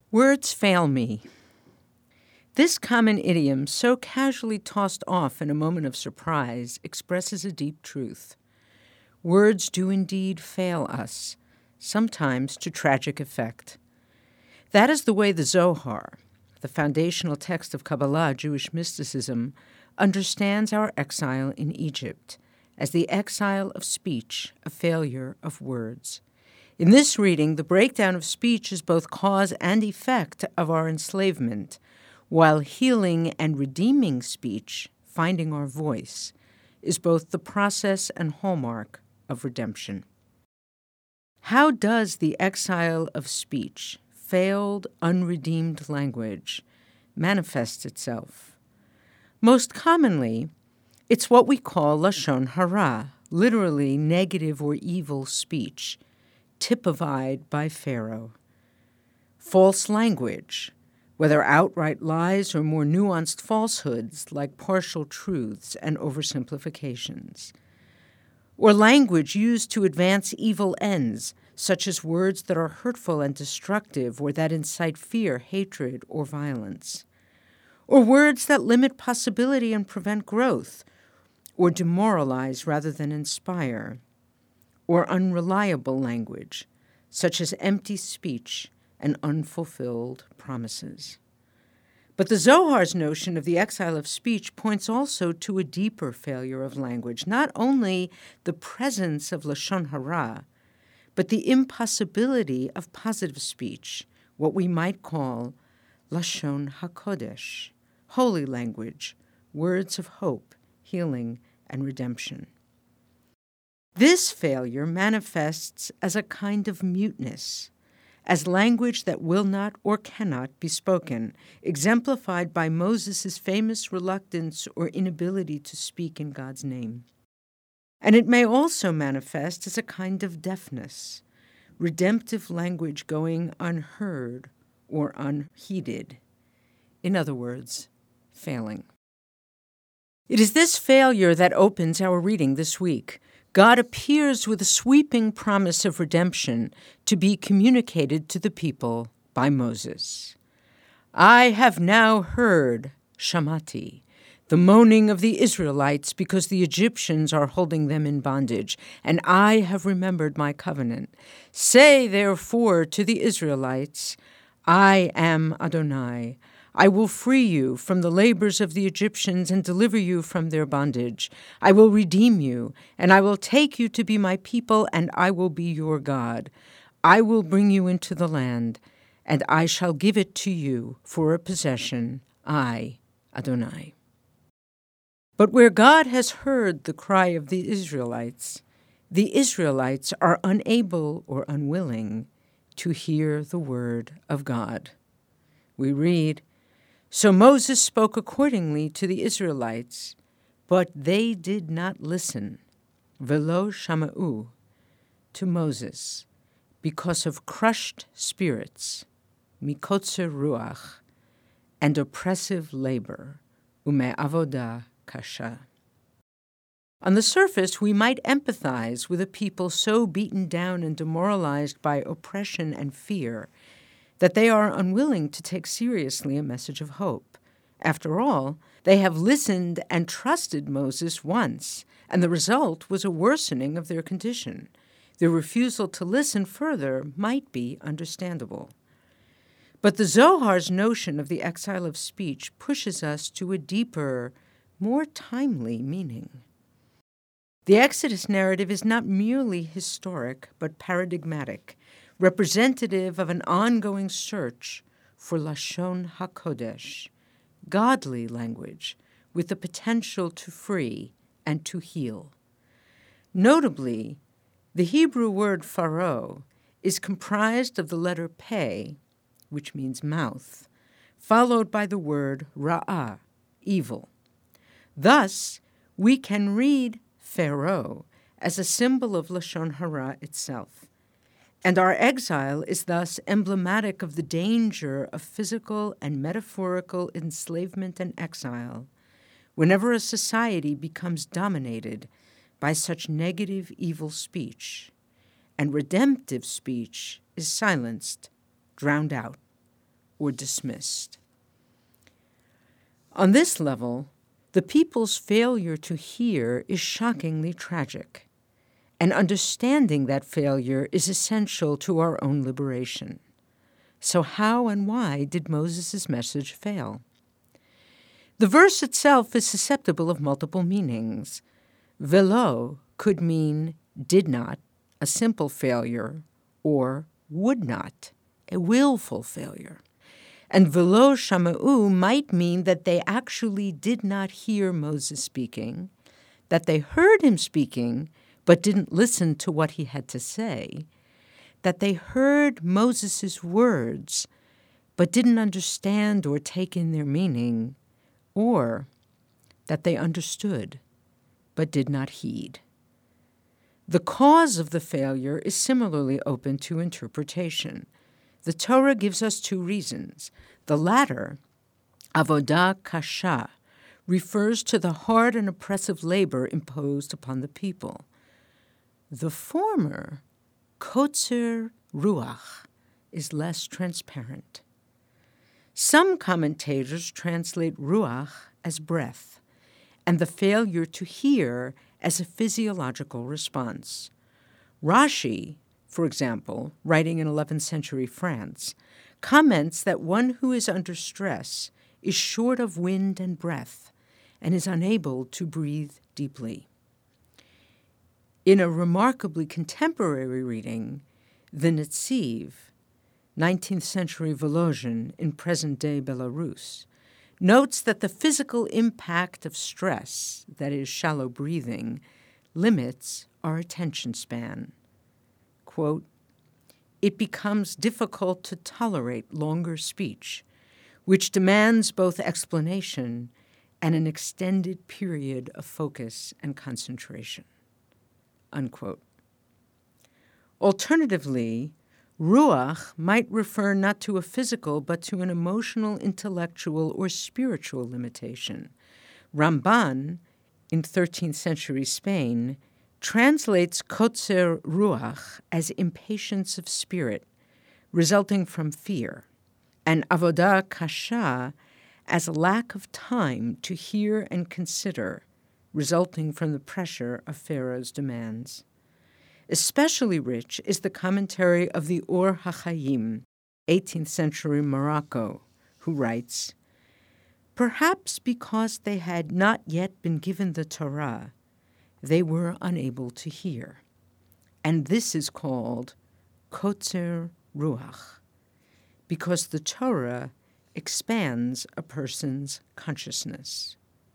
Words fail me. This common idiom, so casually tossed off in a moment of surprise, expresses a deep truth. Words do indeed fail us, sometimes to tragic effect. That is the way the Zohar, the foundational text of Kabbalah, Jewish mysticism, understands our exile in Egypt as the exile of speech, a failure of words. In this reading, the breakdown of speech is both cause and effect of our enslavement, while healing and redeeming speech, finding our voice, is both the process and hallmark of redemption. How does the exile of speech, failed, unredeemed language, manifest itself? Most commonly, it's what we call lashon hara, literally negative or evil speech, typified by Pharaoh. False language, whether outright lies or more nuanced falsehoods like partial truths and oversimplifications. Or language used to advance evil ends, such as words that are hurtful and destructive or that incite fear, hatred, or violence. Or words that limit possibility and prevent growth, or demoralize rather than inspire. Or unreliable language, such as empty speech and unfulfilled promises. But the Zohar's notion of the exile of speech points also to a deeper failure of language, not only the presence of lashon hara, but the impossibility of positive speech, what we might call lashon hakodesh, holy language, words of hope, healing, and redemption. This failure manifests as a kind of muteness, as language that will not or cannot be spoken, exemplified by Moses' famous reluctance or inability to speak in God's name. And it may also manifest as a kind of deafness, redemptive language going unheard or unheeded. In other words, failing. It is this failure that opens our reading this week. God appears with a sweeping promise of redemption to be communicated to the people by Moses. I have now heard, Shamati, the moaning of the Israelites because the Egyptians are holding them in bondage, and I have remembered my covenant. Say, therefore, to the Israelites, I am Adonai. I will free you from the labors of the Egyptians and deliver you from their bondage. I will redeem you, and I will take you to be my people, and I will be your God. I will bring you into the land, and I shall give it to you for a possession, I, Adonai. But where God has heard the cry of the Israelites are unable or unwilling to hear the word of God. We read, So Moses spoke accordingly to the Israelites, but they did not listen, velo shama'u, to Moses, because of crushed spirits, mikotzer ruach, and oppressive labor, ume'avodah kasha. On the surface, we might empathize with a people so beaten down and demoralized by oppression and fear that they are unwilling to take seriously a message of hope. After all, they have listened and trusted Moses once, and the result was a worsening of their condition. Their refusal to listen further might be understandable. But the Zohar's notion of the exile of speech pushes us to a deeper, more timely meaning. The Exodus narrative is not merely historic, but paradigmatic, representative of an ongoing search for Lashon HaKodesh, godly language with the potential to free and to heal. Notably, the Hebrew word pharo is comprised of the letter Pei, which means mouth, followed by the word ra'ah, evil. Thus, we can read Pharaoh as a symbol of Lashon Hara itself. And our exile is thus emblematic of the danger of physical and metaphorical enslavement and exile whenever a society becomes dominated by such negative, evil speech, and redemptive speech is silenced, drowned out, or dismissed. On this level, the people's failure to hear is shockingly tragic, and understanding that failure is essential to our own liberation. So how and why did Moses' message fail? The verse itself is susceptible of multiple meanings. Velo could mean did not, a simple failure, or would not, a willful failure. And velo shama'u might mean that they actually did not hear Moses speaking, that they heard him speaking but didn't listen to what he had to say, that they heard Moses' words but didn't understand or take in their meaning, or that they understood but did not heed. The cause of the failure is similarly open to interpretation. The Torah gives us two reasons. The latter, avodah kasha, refers to the hard and oppressive labor imposed upon the people. The former, kotzer ruach, is less transparent. Some commentators translate ruach as breath, and the failure to hear as a physiological response. Rashi, for example, writing in 11th century France, comments that one who is under stress is short of wind and breath and is unable to breathe deeply. In a remarkably contemporary reading, the Netziv, 19th century Volozhin in present-day Belarus, notes that the physical impact of stress, that is, shallow breathing, limits our attention span. Quote, it becomes difficult to tolerate longer speech, which demands both explanation and an extended period of focus and concentration. Unquote. Alternatively, ruach might refer not to a physical but to an emotional, intellectual, or spiritual limitation. Ramban, in 13th century Spain, translates kotzer ruach as impatience of spirit, resulting from fear, and avodah kasha as a lack of time to hear and consider, resulting from the pressure of Pharaoh's demands. Especially rich is the commentary of the Or HaChaim, 18th century Morocco, who writes, perhaps because they had not yet been given the Torah, they were unable to hear. And this is called kotzer ruach, because the Torah expands a person's consciousness.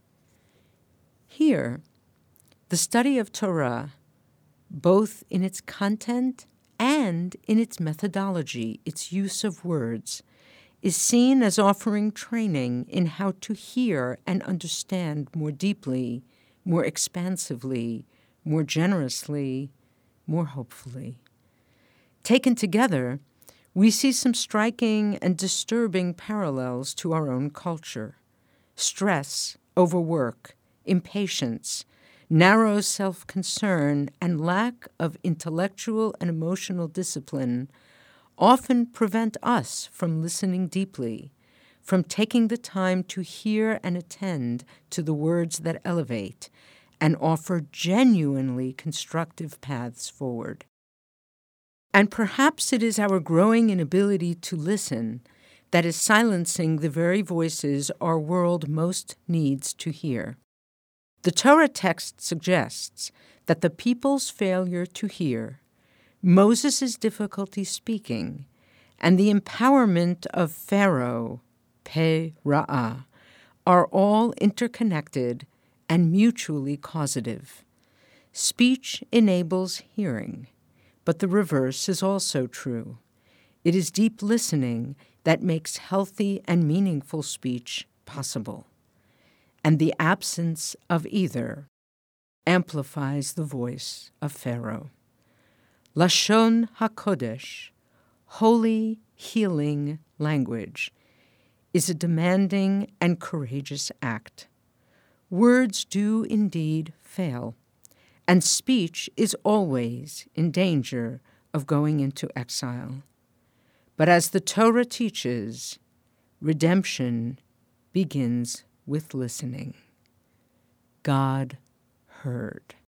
Here, the study of Torah, both in its content and in its methodology, its use of words, is seen as offering training in how to hear and understand more deeply, more expansively, more generously, more hopefully. Taken together, we see some striking and disturbing parallels to our own culture. Stress, overwork, impatience, narrow self-concern, and lack of intellectual and emotional discipline often prevent us from listening deeply, from taking the time to hear and attend to the words that elevate and offer genuinely constructive paths forward. And perhaps it is our growing inability to listen that is silencing the very voices our world most needs to hear. The Torah text suggests that the people's failure to hear, Moses' difficulty speaking, and the empowerment of Pharaoh, Pe Ra'ah, are all interconnected and mutually causative. Speech enables hearing, but the reverse is also true. It is deep listening that makes healthy and meaningful speech possible. And the absence of either amplifies the voice of Pharaoh. Lashon HaKodesh, holy, healing language, is a demanding and courageous act. Words do indeed fail, and speech is always in danger of going into exile. But as the Torah teaches, Redemption begins with listening. God heard.